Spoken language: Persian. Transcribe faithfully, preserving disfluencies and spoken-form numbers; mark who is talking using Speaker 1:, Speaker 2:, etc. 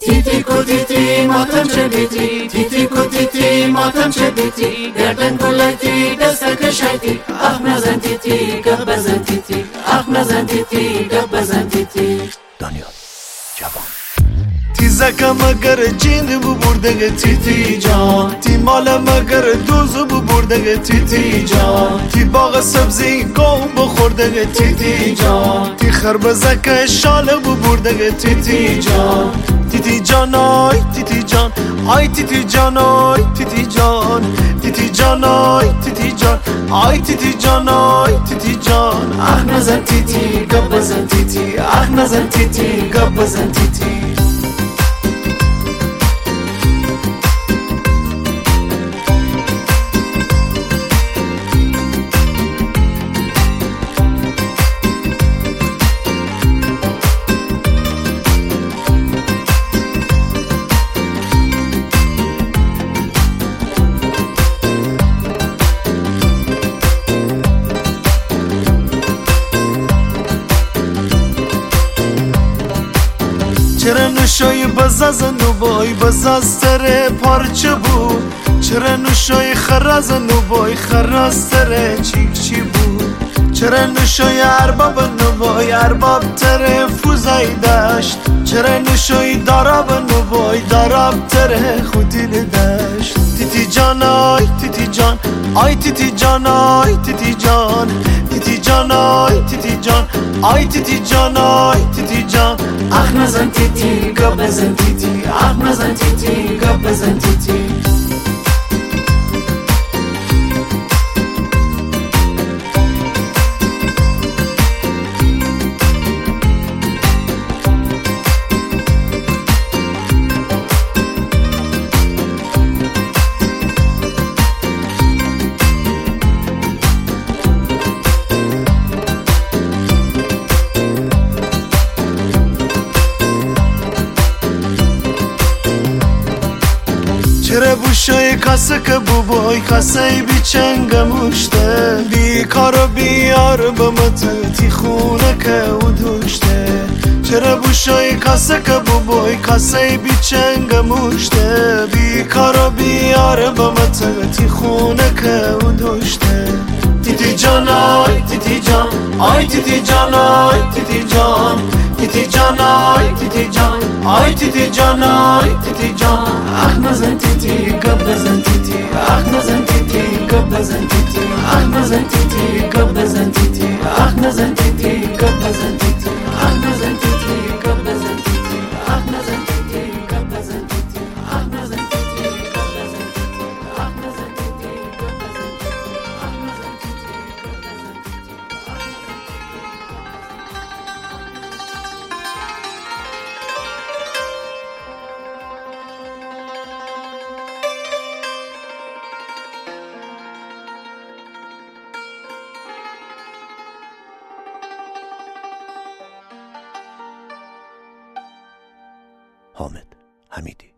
Speaker 1: تیتی کو تیتی ماتم چه بیتی تیتی کو تیتی ماتم چه بیتی گردن گلتی دستک شیتی اخ نزن تیتی گه بزن تیتی اخ نزن تیتی گه بزن تیتی
Speaker 2: دانیال جوان
Speaker 3: تیزکم اگر جیند بو بردگه تیتی جان تی مالم اگر دوزو بو بردگه تیتی جان تی باغ سبزی گاو بخوردگه تیتی جان تی خربزک شاله بو بردگه تیتی جان تیتی جان آی تیتی جان آی تیتی جان آی تیتی جان تیتی جان آی تیتی جان آی تیتی جان آی تیتی جان اخ نزن تیتی گب بزن تیتی اخ نزن تیتی گب بزن تیتی چرا نشای بزازن و بای بزازتره پارچه بود چرا نشای خرازن و بای خرازتره چیک چی بود چرا نشای ارباب و بای ارباب تره فوزای داشت چرا نشای داراب و بای داراب تره خودی داشت تیتی جان آی تیتی جان آی تیتی جان آی تیتی جان تیتی جان آی تیتی جان آی تیتی جان آی تیتی جان اخ نزن تیتی گب بزن تیتی اخ نزن تیتی گب بزن تیتی چرا بوشای کاسه که بوبای کاسه بی چنگ موشته بی کار و بیار بمت تی خونه که او دوشته چرا بوشای کاسه که بوبای کاسه بی چنگ موشته بی کار و بیار بمت تی خونه که او دوشته تیتی جان آی تیتی جان آی تیتی جان آی تیتی جان تیتی جان آی تیتی جان آی تیتی جان آی تیتی جان اخ نزن تیتی گب بزن تیتی اخ نزن تیتی گب بزن تیتی اخ نزن تیتی گب بزن تیتی اخ نزن تیتی گب بزن تیتی اخ نزن تیتی گب بزن تیتی اخ نزن تیتی گب بزن تیتی اخ نزن تیتی گب بزن تیتی اخ نزن تیتی گب بزن
Speaker 2: حامد حمیدی.